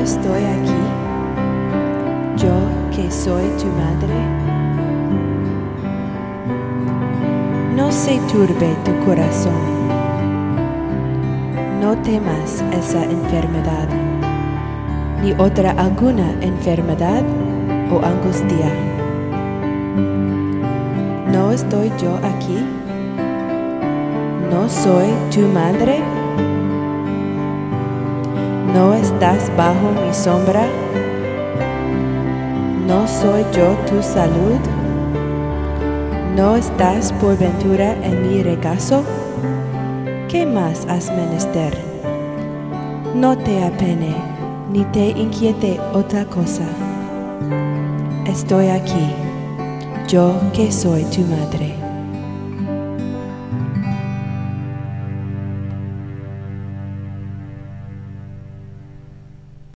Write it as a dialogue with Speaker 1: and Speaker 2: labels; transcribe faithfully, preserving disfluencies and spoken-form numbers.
Speaker 1: estoy aquí, yo que soy tu madre. No se turbe tu corazón, no temas esa enfermedad, ni otra alguna enfermedad o angustia. ¿No estoy yo aquí? ¿No soy tu madre? ¿No estás bajo mi sombra? ¿No soy yo tu salud? ¿No estás por ventura en mi regazo? ¿Qué más has menester? No te apene, ni te inquiete otra cosa. Estoy aquí, yo que soy tu madre.